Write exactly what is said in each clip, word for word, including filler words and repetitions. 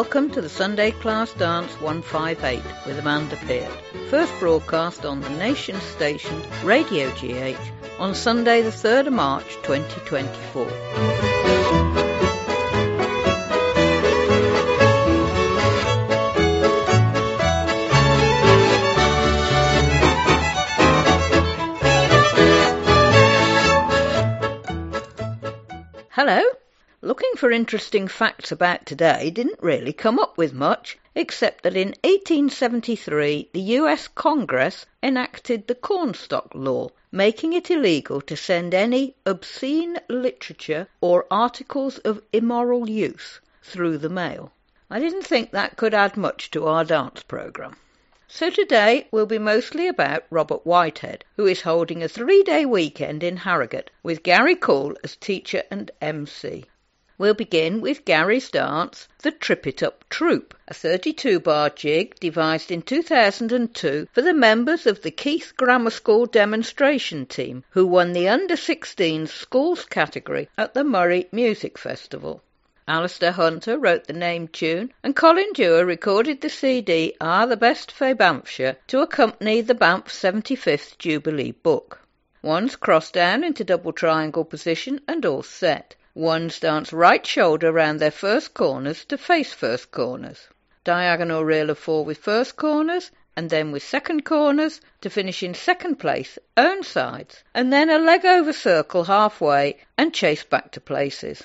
Welcome to the Sunday Class Dance one fifty-eight with Amanda Peart, first broadcast on the nation station Radio G H on Sunday the third of March twenty twenty-four. Hello. Looking for interesting facts about today didn't really come up with much, except that in eighteen seventy-three the U S Congress enacted the Cornstalk Law, making it illegal to send any obscene literature or articles of immoral use through the mail. I didn't think that could add much to our dance programme. So today will be mostly about Robert Whitehead, who is holding a three-day weekend in Harrogate with Gary Cole as teacher and M C. We'll begin with Gary's dance, the Trip It Up Troupe, a thirty-two bar jig devised in two thousand two for the members of the Keith Grammar School demonstration team, who won the under sixteens schools category at the Murray Music Festival. Alistair Hunter wrote the name tune, and Colin Dewar recorded the C D Are the Best for Banffshire to accompany the Banff seventy-fifth Jubilee book. One's crossed down into double triangle position and all set. Ones dance right shoulder round their first corners to face first corners. Diagonal reel of four with first corners, and then with second corners to finish in second place, own sides, and then a leg over circle halfway and chase back to places.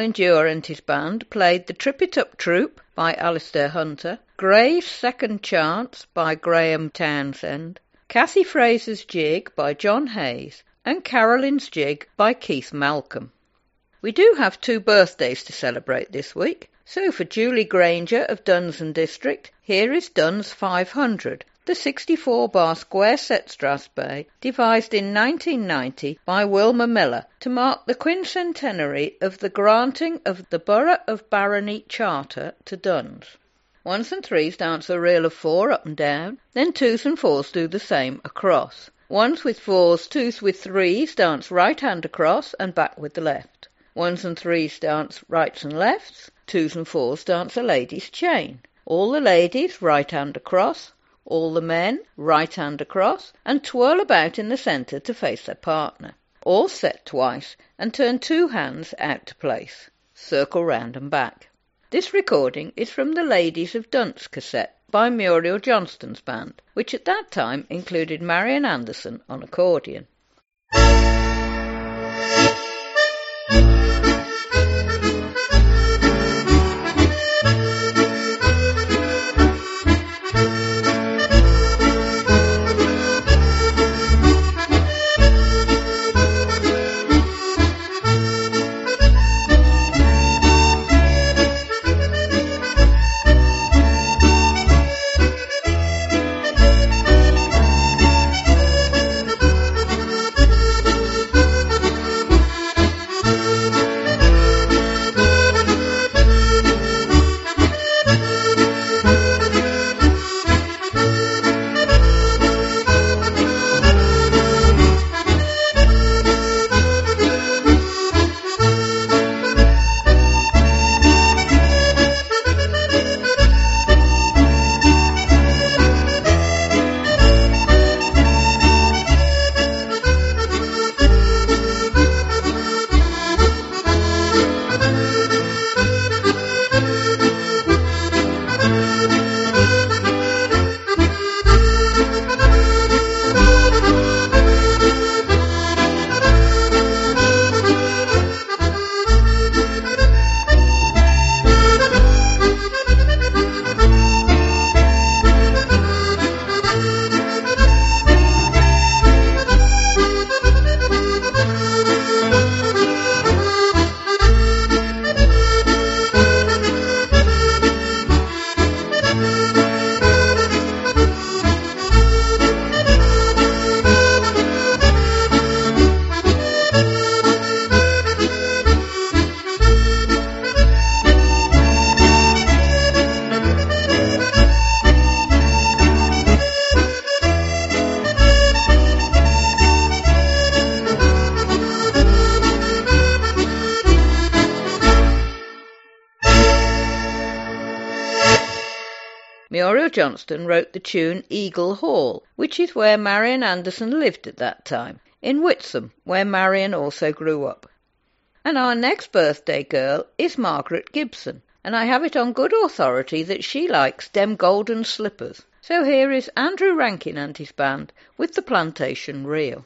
Colin Dewar and his band played the Trip It Up Troop by Alistair Hunter, Gray's Second Chance by Graham Townsend, Cathy Fraser's Jig by John Hayes, and Carolyn's Jig by Keith Malcolm. We do have two birthdays to celebrate this week, so for Julie Granger of Dunsand District, here is Duns five hundred, the sixty-four bar square set Strasbourg, devised in nineteen ninety by Wilma Miller to mark the quincentenary of the granting of the Borough of Barony Charter to Duns. Ones and threes dance a reel of four up and down, then twos and fours do the same across. Ones with fours, twos with threes dance right hand across and back with the left. Ones and threes dance rights and lefts, twos and fours dance a lady's chain. All the ladies right hand across, all the men right hand across, and twirl about in the centre to face their partner. All set twice and turn two hands out to place. Circle round and back. This recording is from the Ladies of Dunce cassette by Muriel Johnston's band, which at that time included Marian Anderson on accordion. Muriel Johnston wrote the tune Eagle Hall, which is where Marian Anderson lived at that time, in Whitsham, where Marian also grew up. And our next birthday girl is Margaret Gibson, and I have it on good authority that she likes dem golden slippers. So here is Andrew Rankin and his band with the Plantation Reel.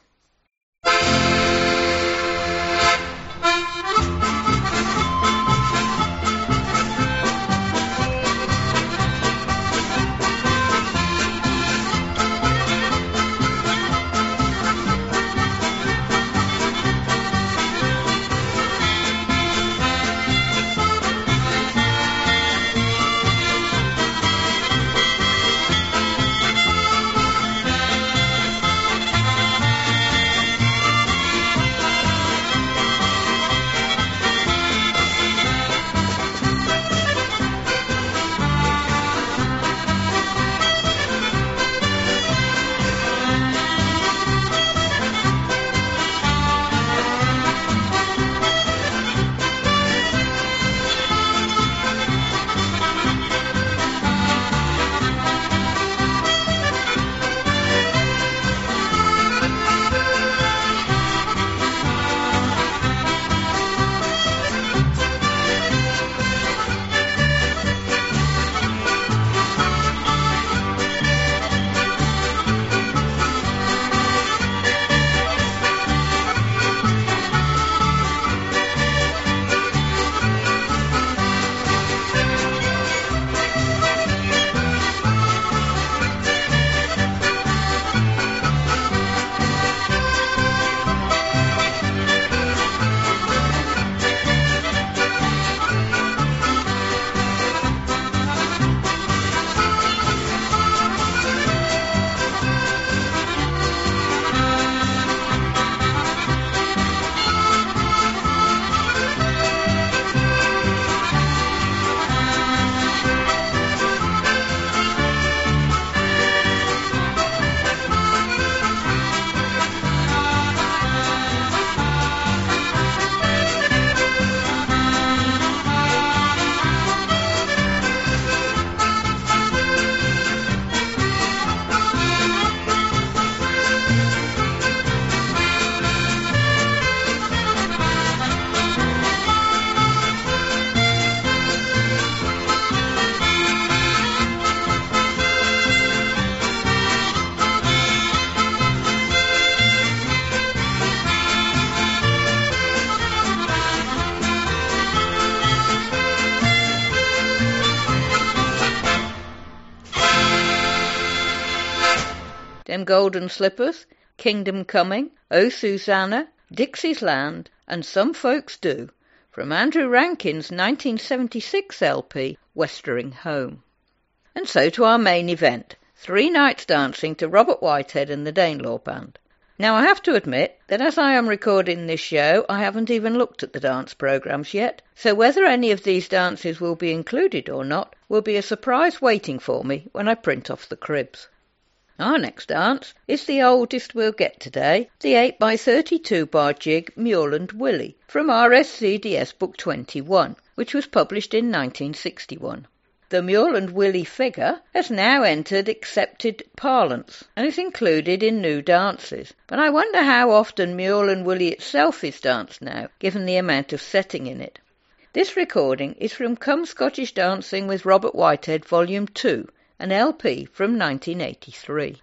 Them Golden Slippers, Kingdom Coming, Oh Susanna, Dixie's Land, and Some Folks Do, from Andrew Rankin's nineteen seventy-six L P, Westering Home. And so to our main event, three nights dancing to Robert Whitehead and the Danelaw Band. Now I have to admit that as I am recording this show, I haven't even looked at the dance programmes yet, so whether any of these dances will be included or not will be a surprise waiting for me when I print off the cribs. Our next dance is the oldest we'll get today, the eight by thirty-two bar jig Muirland Willie, from R S C D S Book twenty-one, which was published in nineteen sixty-one. The Muirland Willie figure has now entered accepted parlance and is included in new dances, but I wonder how often Muirland Willie itself is danced now, given the amount of setting in it. This recording is from Come Scottish Dancing with Robert Whitehead Volume two, an L P from nineteen eighty-three.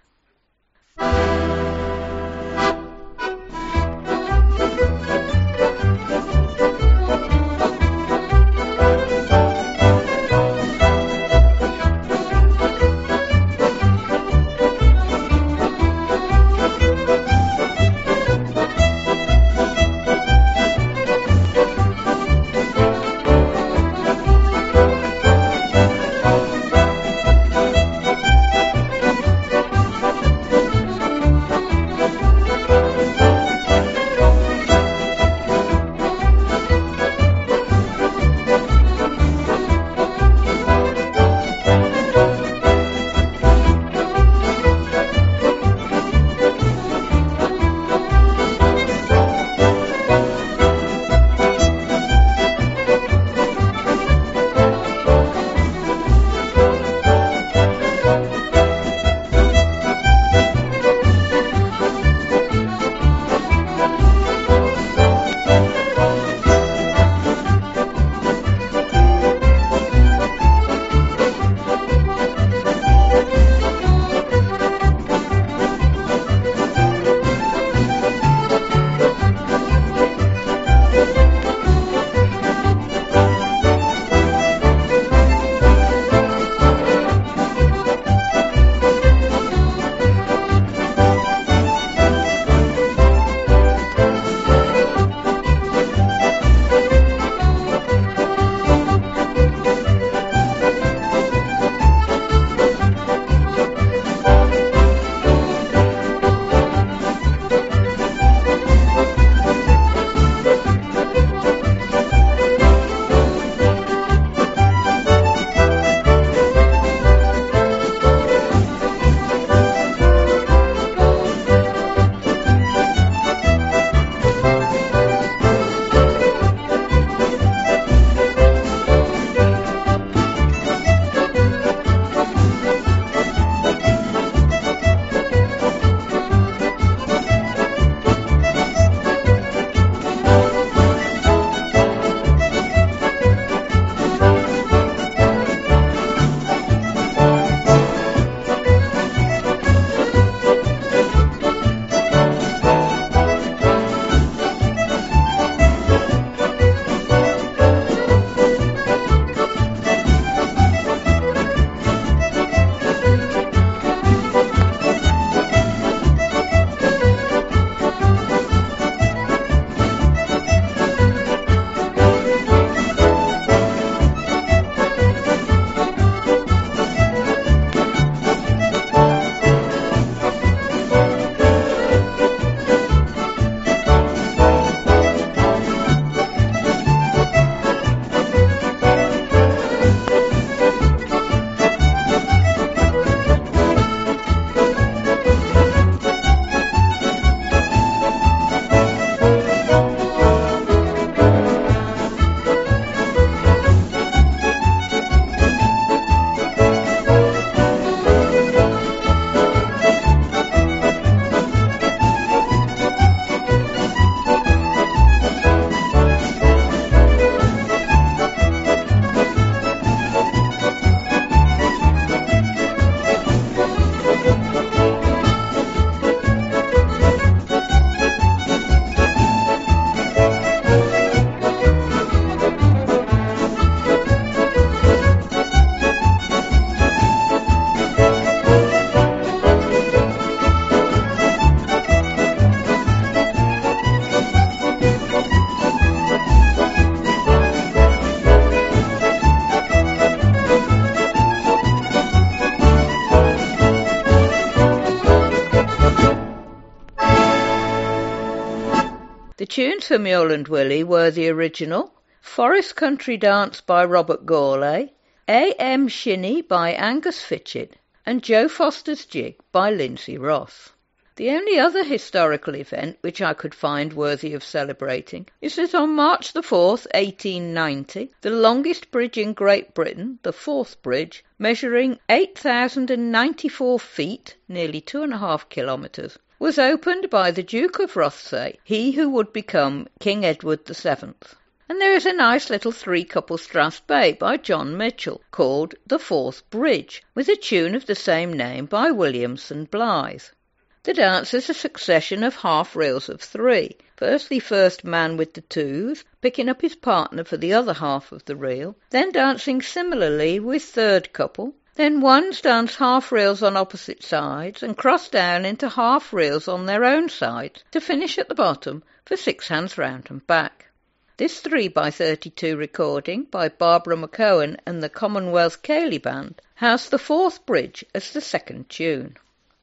The tunes for Mule and Willie were the original, Forest Country Dance by Robert Gourlay, A M Shinny by Angus Fitchett, and Joe Foster's Jig by Lindsay Ross. The only other historical event which I could find worthy of celebrating is that on March the fourth, eighteen ninety, the longest bridge in Great Britain, the Forth Bridge, measuring eight thousand ninety-four feet, nearly two and a half kilometres, was opened by the Duke of Rothesay, he who would become King Edward the Seventh. And there is a nice little three-couple Strathspey Bay by John Mitchell, called The Forth Bridge, with a tune of the same name by Williamson Blythe. The dance is a succession of half-reels of three, firstly first man with the twos, picking up his partner for the other half of the reel, then dancing similarly with third couple, then ones dance half-reels on opposite sides and cross down into half-reels on their own sides to finish at the bottom for six hands round and back. This three by thirty-two recording by Barbara McCowan and the Commonwealth Ceilidh Band has The Forth Bridge as the second tune.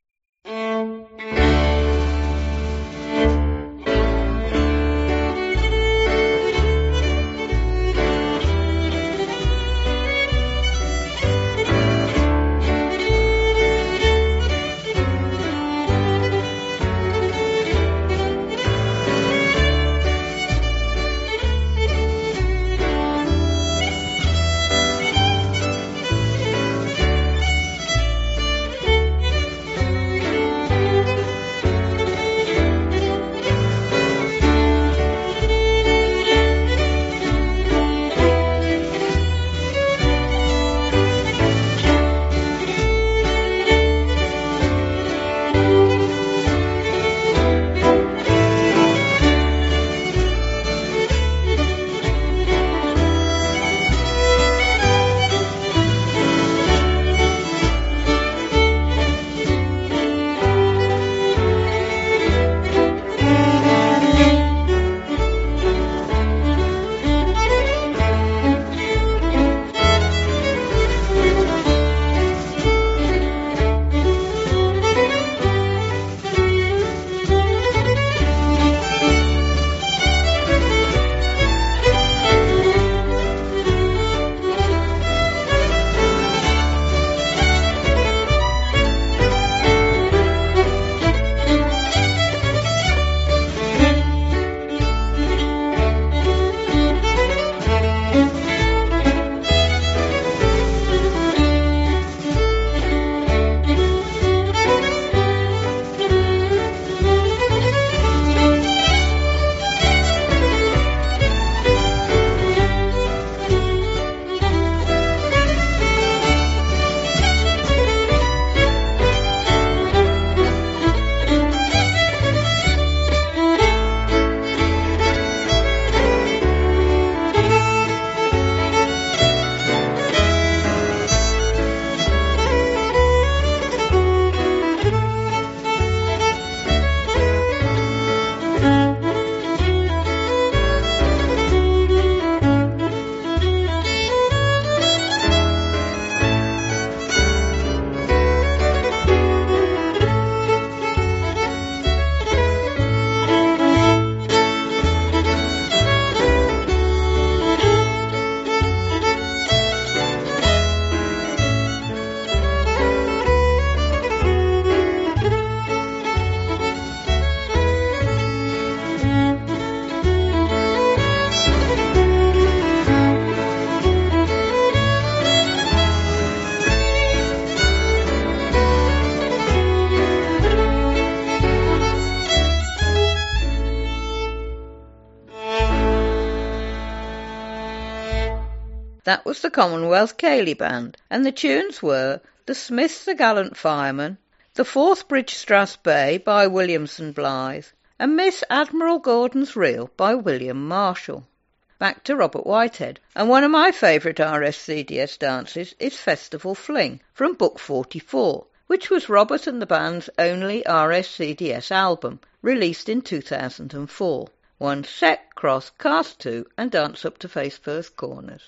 That was the Commonwealth Ceilidh Band, and the tunes were The Smith the Gallant Fireman, The Forth Bridge Strathspey by Williamson Blythe, and Miss Admiral Gordon's Reel by William Marshall. Back to Robert Whitehead, and one of my favourite R S C D S dances is Festival Fling from Book forty-four, which was Robert and the band's only R S C D S album, released in two thousand four. One set, cross, cast two, and dance up to face first corners.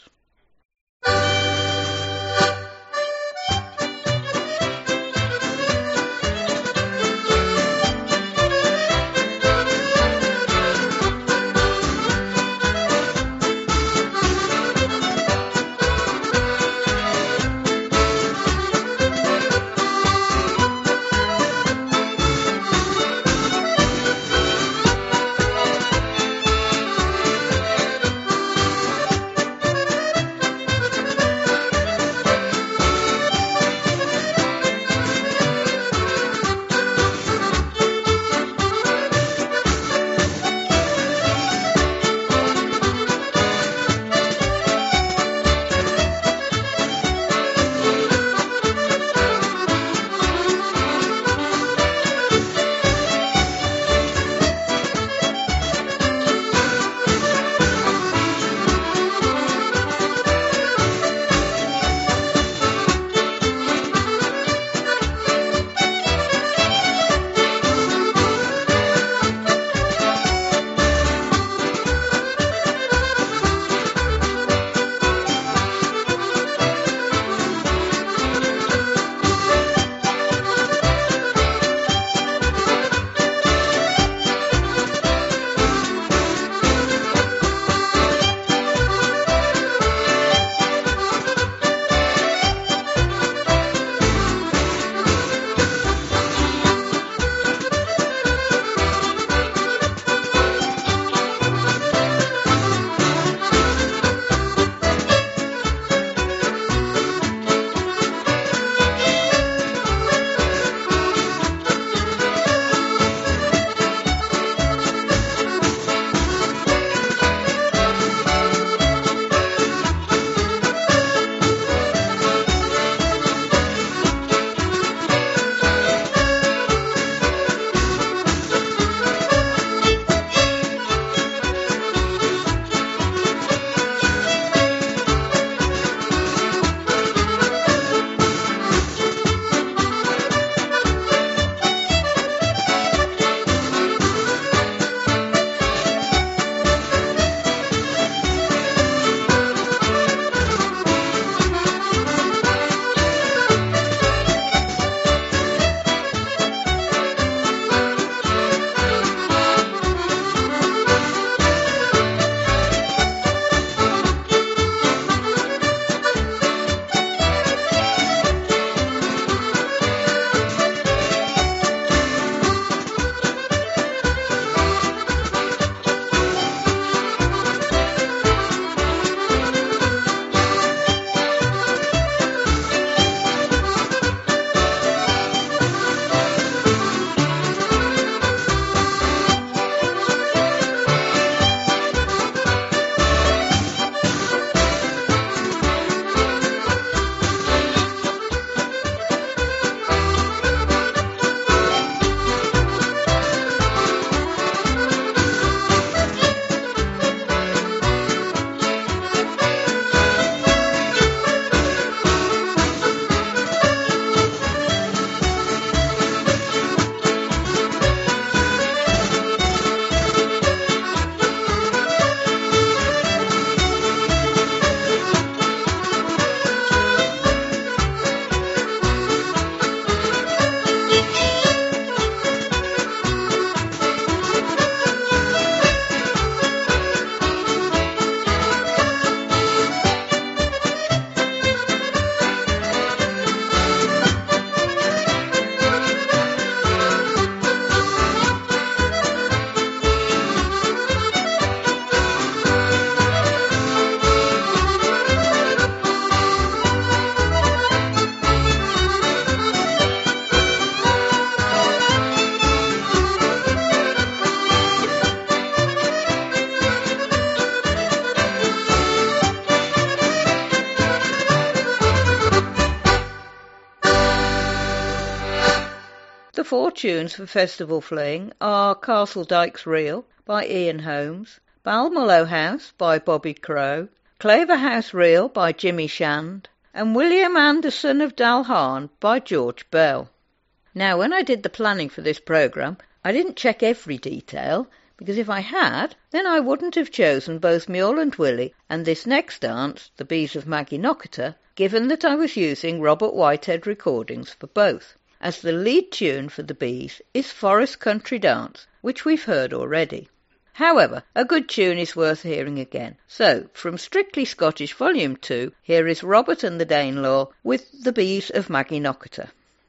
The four tunes for Festival Fling are Castle Dykes Reel by Ian Holmes, Balmullo House by Bobby Crow, Claverhouse Reel by Jimmy Shand, and William Anderson of Dalharn by George Bell. Now, when I did the planning for this programme, I didn't check every detail, because if I had, then I wouldn't have chosen both Mule and Willie and this next dance, The Bees of Maggie Knockater, given that I was using Robert Whitehead recordings for both, as the lead tune for The Bees is Forest Country Dance, which we've heard already. However, a good tune is worth hearing again. So, from Strictly Scottish Volume two, here is Robert and the Danelaw with The Bees of Maggie Knockater.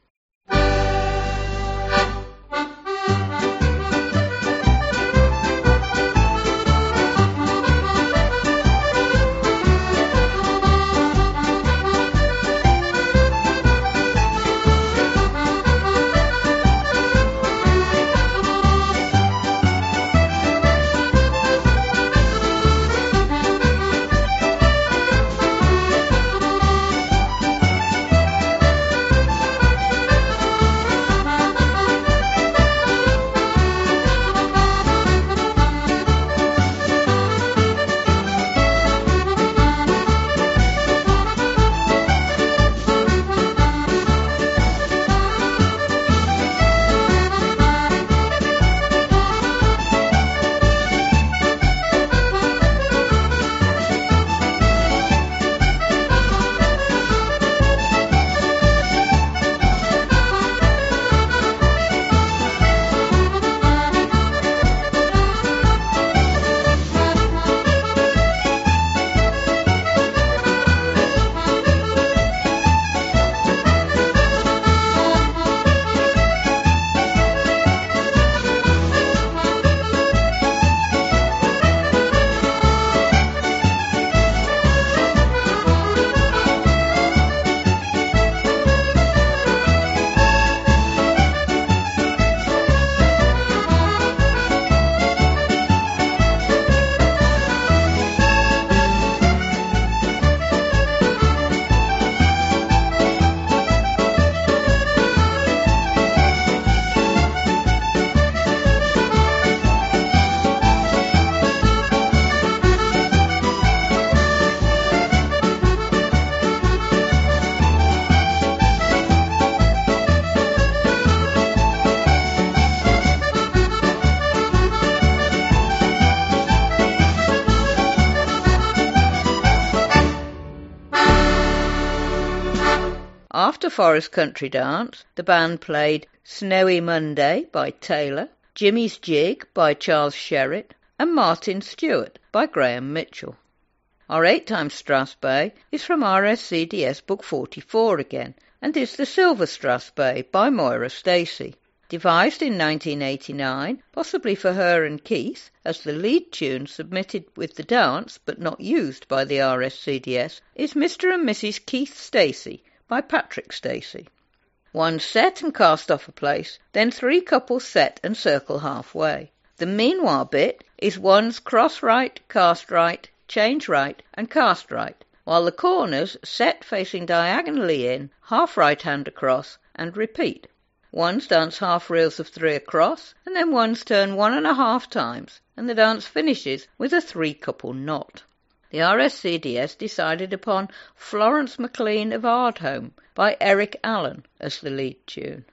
After Forest Country Dance, the band played Snowy Monday by Taylor, Jimmy's Jig by Charles Sherritt, and Martin Stewart by Graham Mitchell. Our eight times Strathspey is from R S C D S Book forty-four again, and is the Silver Strathspey by Moira Stacey. Devised in nineteen eighty-nine, possibly for her and Keith, as the lead tune submitted with the dance, but not used by the R S C D S, is Mister and Missus Keith Stacey by Patrick Stacey. One set and cast off a place, then three couples set and circle halfway. The meanwhile bit is ones cross right, cast right, change right, and cast right, while the corners set facing diagonally in, half right hand across, and repeat. Ones dance half reels of three across, and then ones turn one and a half times, and the dance finishes with a three-couple knot. The R S C D S decided upon Florence MacLean of Ardholme by Eric Allen as the lead tune.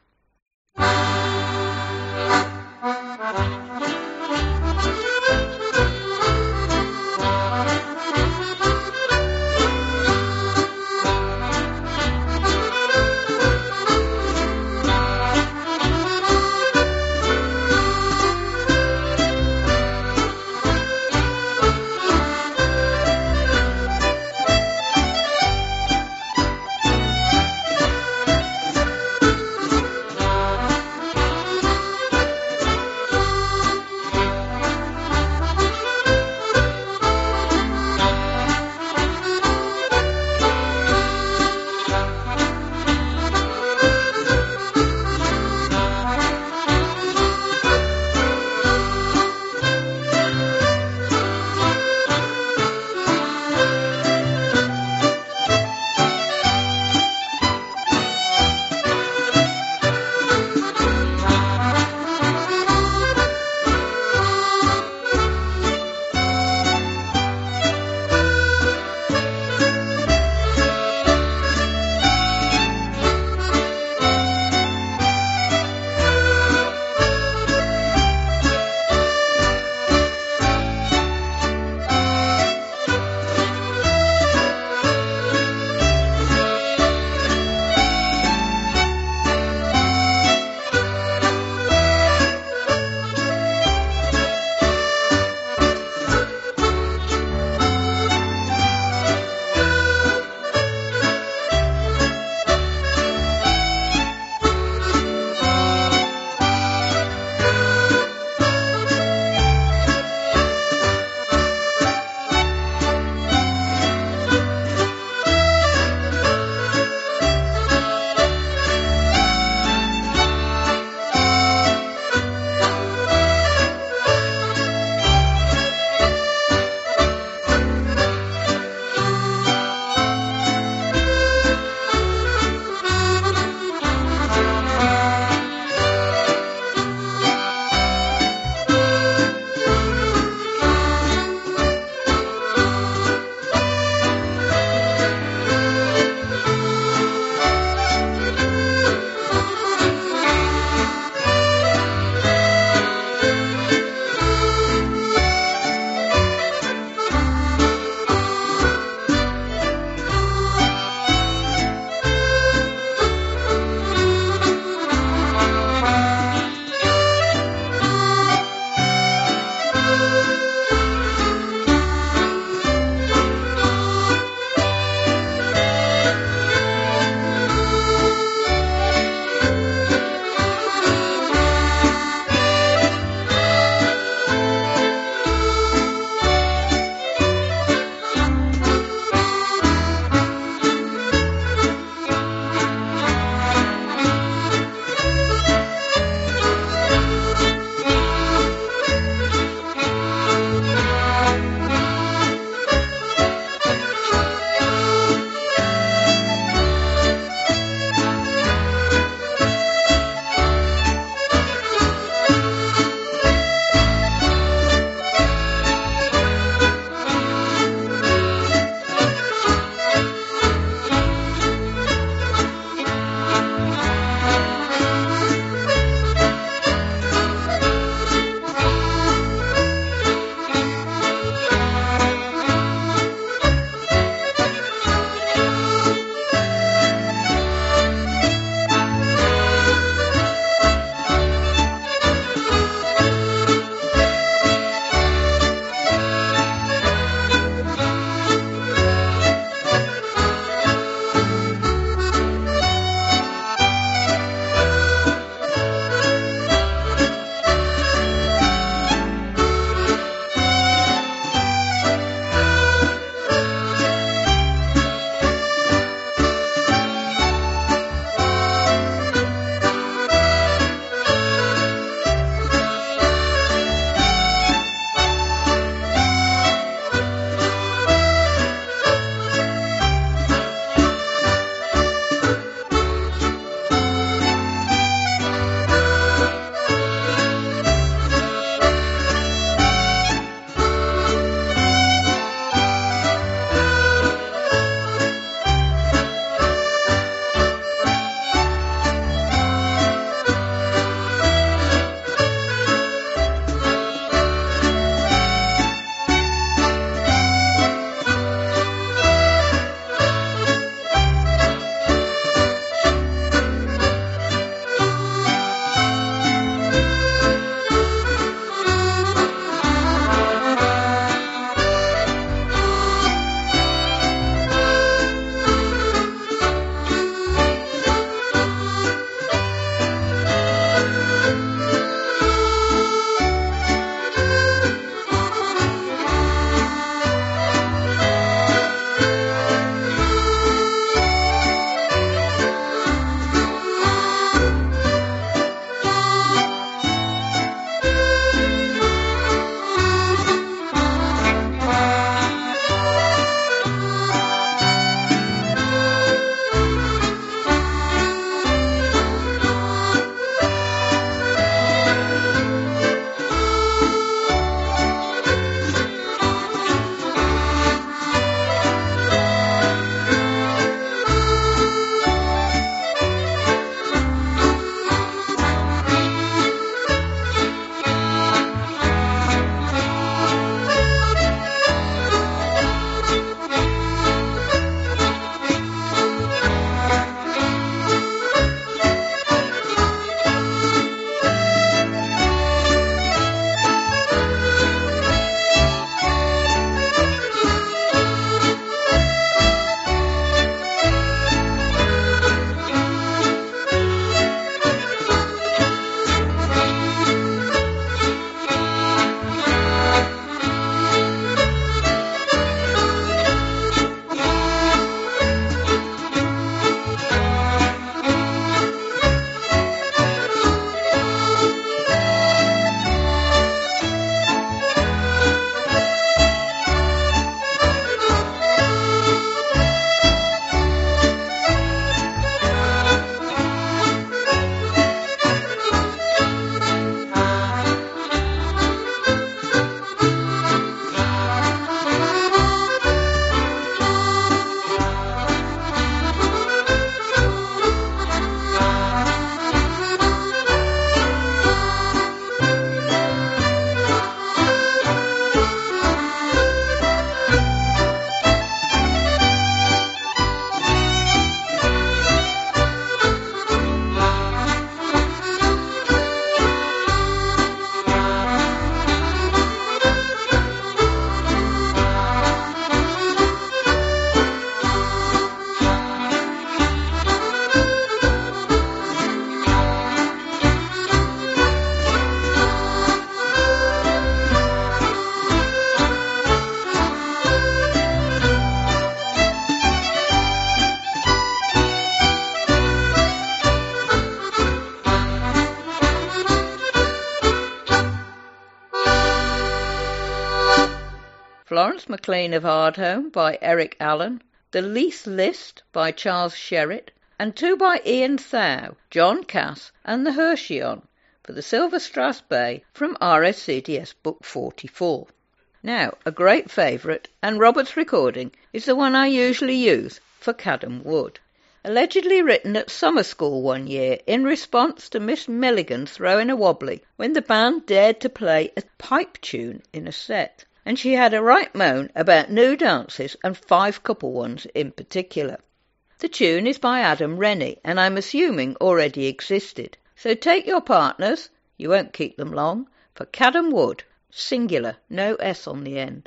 Florence MacLean of Ardholme by Eric Allen, The Leith List by Charles Sherritt, and two by Ian Thow, John Cass and the Hersheion, for the Silver Strass Bay from R S C D S Book forty-four. Now, a great favourite, and Robert's recording, is the one I usually use for Cadham Wood. Allegedly written at summer school one year in response to Miss Milligan throwing a wobbly when the band dared to play a pipe tune in a set, and she had a right moan about new dances and five couple ones in particular. The tune is by Adam Rennie, and I'm assuming already existed. So take your partners, you won't keep them long, for Cadham Wood, singular, no S on the end.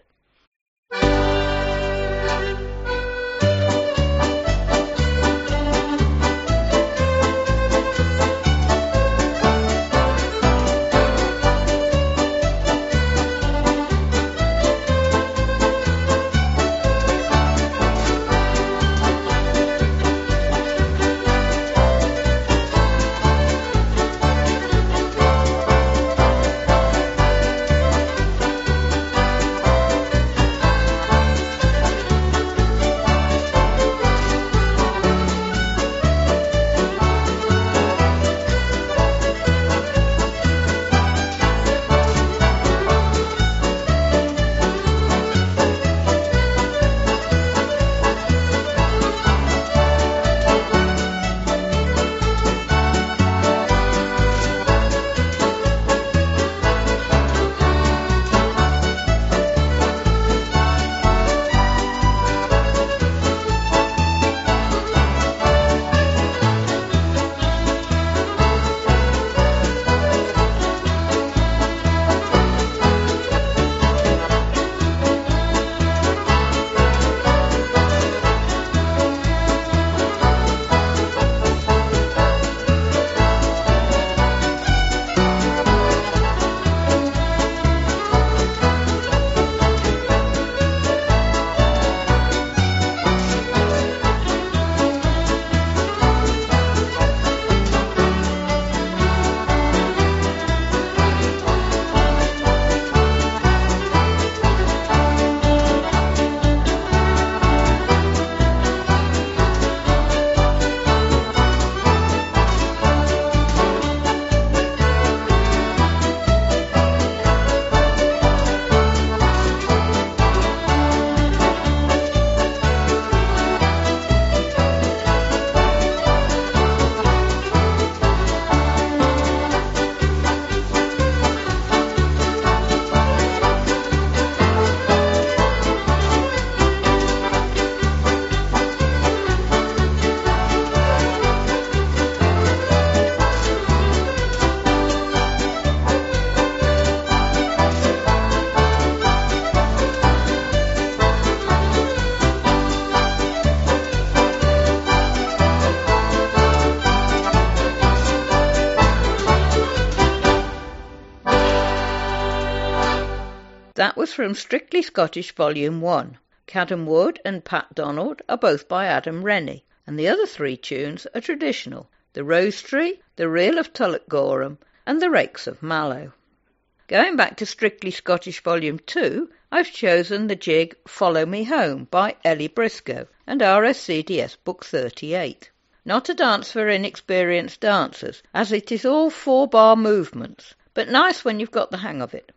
That was from Strictly Scottish Volume one. Cadham Wood and Pat Donald are both by Adam Rennie, and the other three tunes are traditional: The Rose Tree, The Reel of Tullochgorum, and The Rakes of Mallow. Going back to Strictly Scottish Volume two, I've chosen the jig Follow Me Home by Ellie Briscoe and R S C D S Book thirty-eight. Not a dance for inexperienced dancers, as it is all four-bar movements, but nice when you've got the hang of it.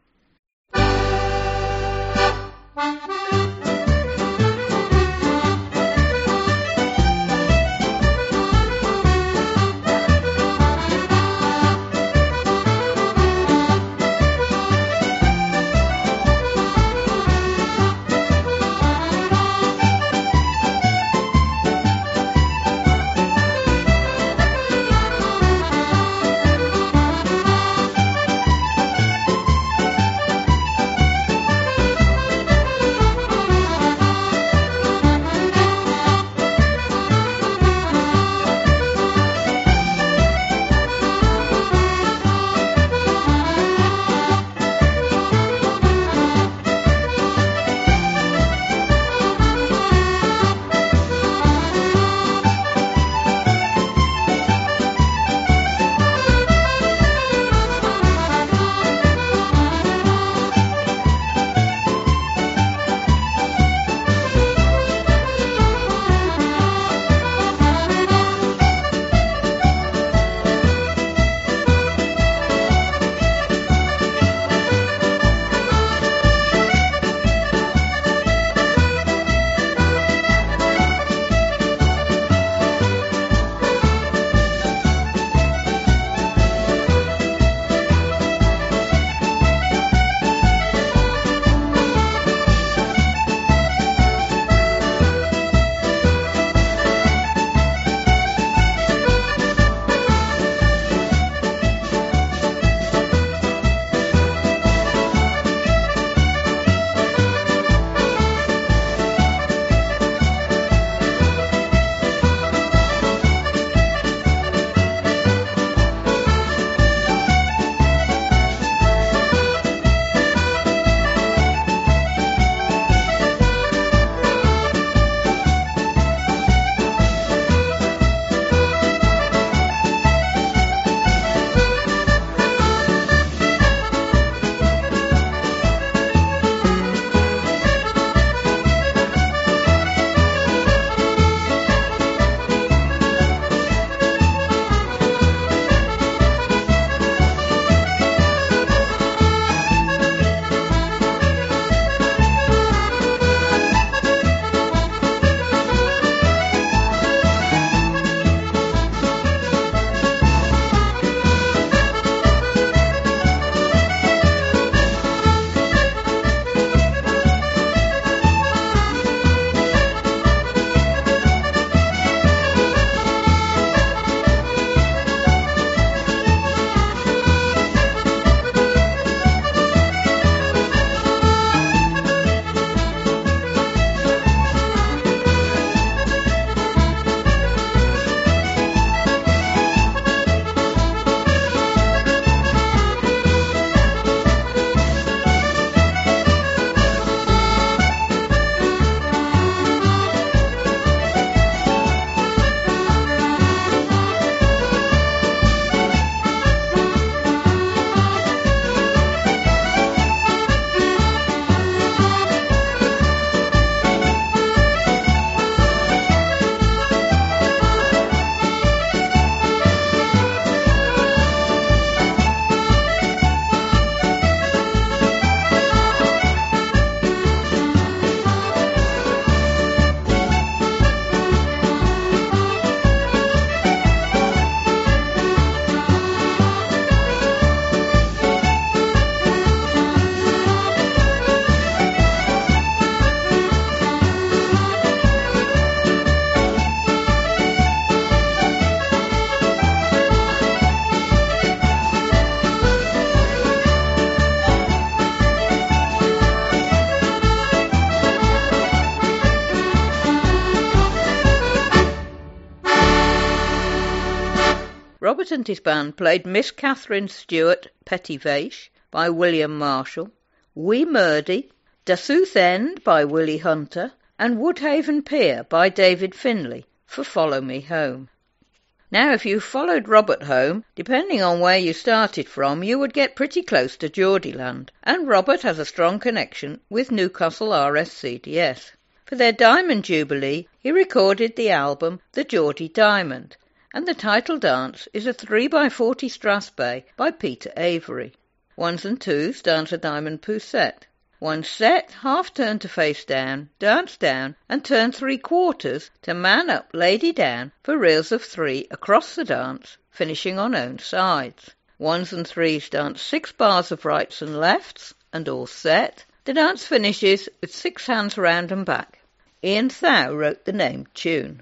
Robert and his band played Miss Catherine Stewart Petty-Vache by William Marshall, Wee Murdy, Dasouth End by Willie Hunter, and Woodhaven Pier by David Finlay for Follow Me Home. Now, if you followed Robert home, depending on where you started from, you would get pretty close to Geordieland, and Robert has a strong connection with Newcastle R S C D S. For their Diamond Jubilee, he recorded the album The Geordie Diamond, and the title dance is a three by forty Strathspey by Peter Avery. Ones and twos dance a Diamond Poussette. One set, half turn to face down, dance down, and turn three quarters to man up, lady down for reels of three across the dance, finishing on own sides. Ones and threes dance six bars of rights and lefts, and all set. The dance finishes with six hands round and back. Ian Thau wrote the named tune.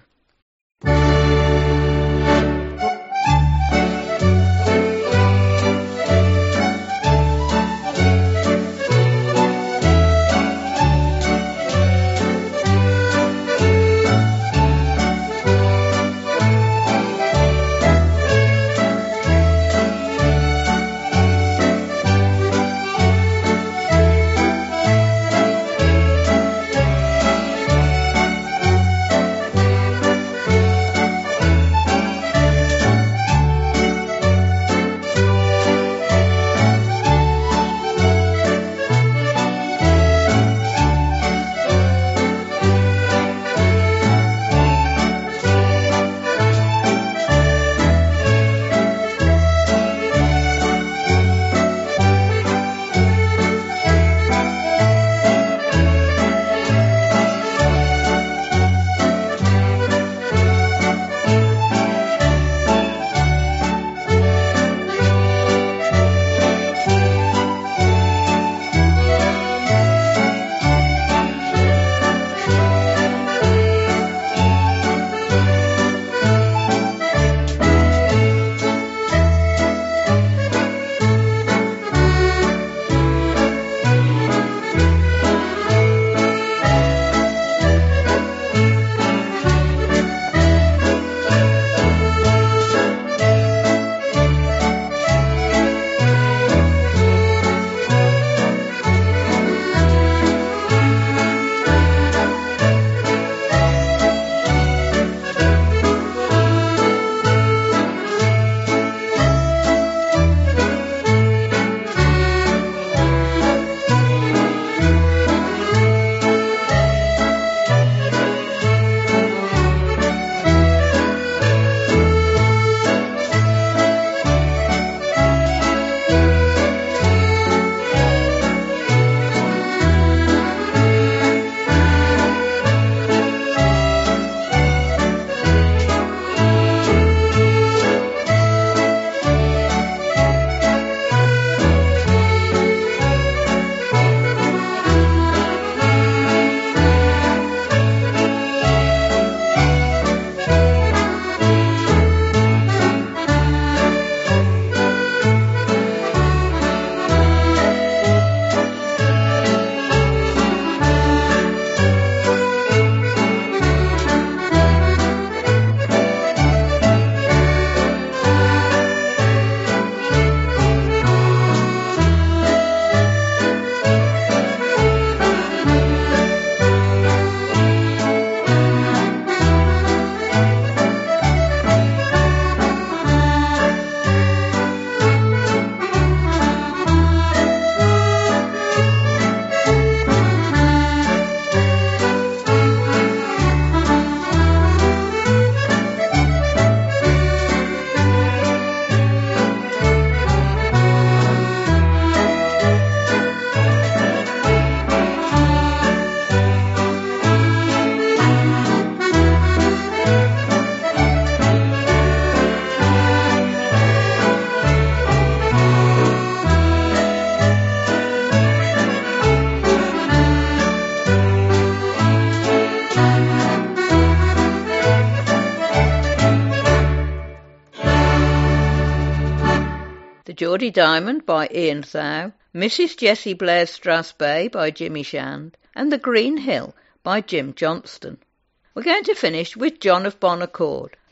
Geordie Diamond by Ian Thau, Missus Jessie Blair's Strathspey by Jimmy Shand, and The Green Hill by Jim Johnston. We're going to finish with John of Bon Accord,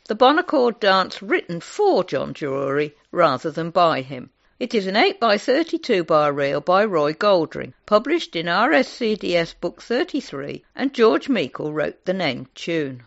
the Bonaccord dance written for John Drury rather than by him. It is an eight by thirty-two bar reel by Roy Goldring, published in R S C D S Book thirty-three, and George Meikle wrote the named tune.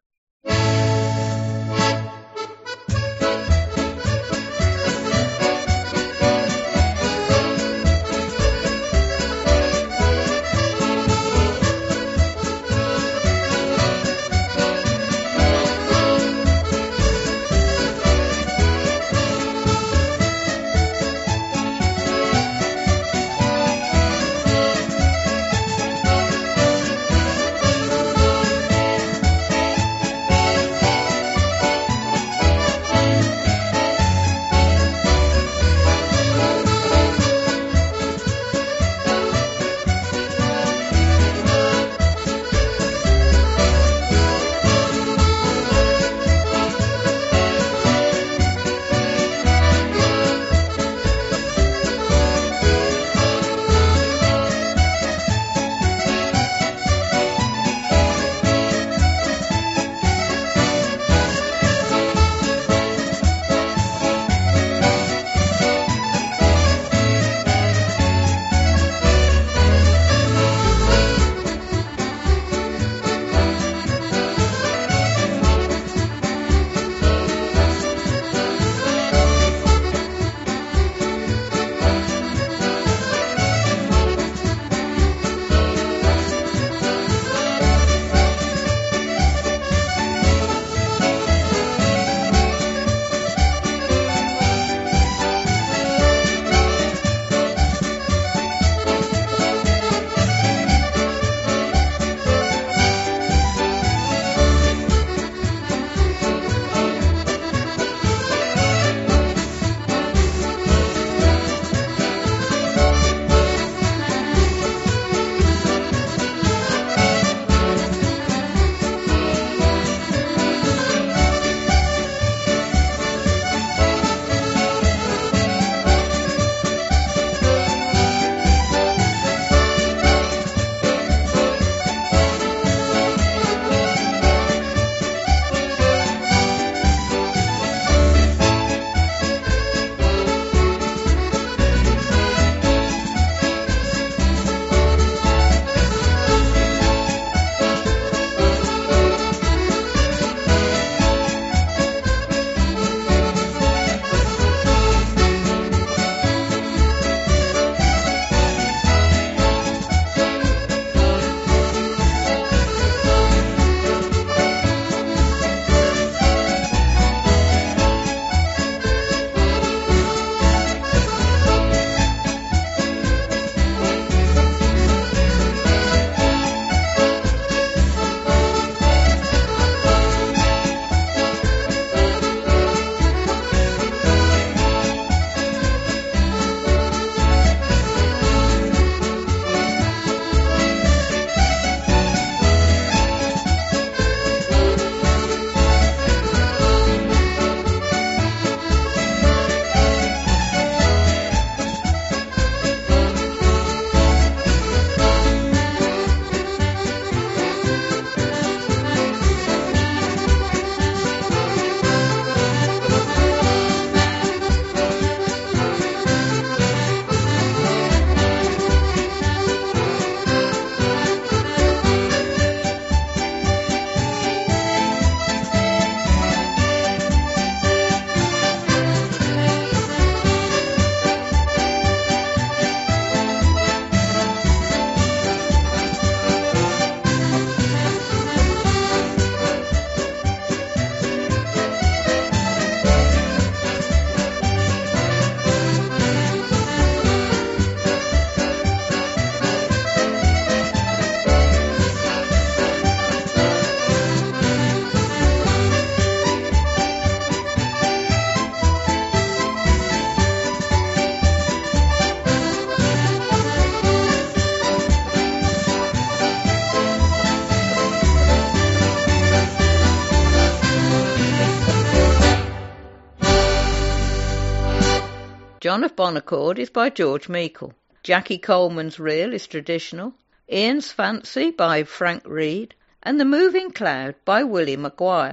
John of Bonaccord is by George Meikle. Jackie Coleman's Reel is traditional. Ian's Fancy by Frank Reed. And The Moving Cloud by Willie Maguire.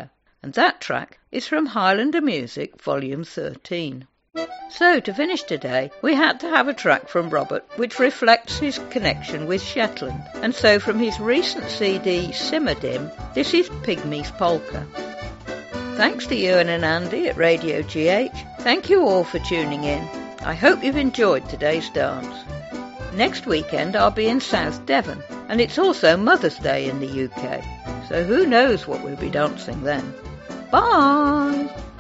and that track is from Highlander Music, Volume thirteen. So, to finish today, we had to have a track from Robert which reflects his connection with Shetland, and so from his recent C D Simmerdim, this is Pygmy's Polka. Thanks to Ewan and Andy at Radio G H. Thank you all for tuning in. I hope you've enjoyed today's dance. Next weekend I'll be in South Devon, and it's also Mother's Day in the U K, so who knows what we'll be dancing then. Bye!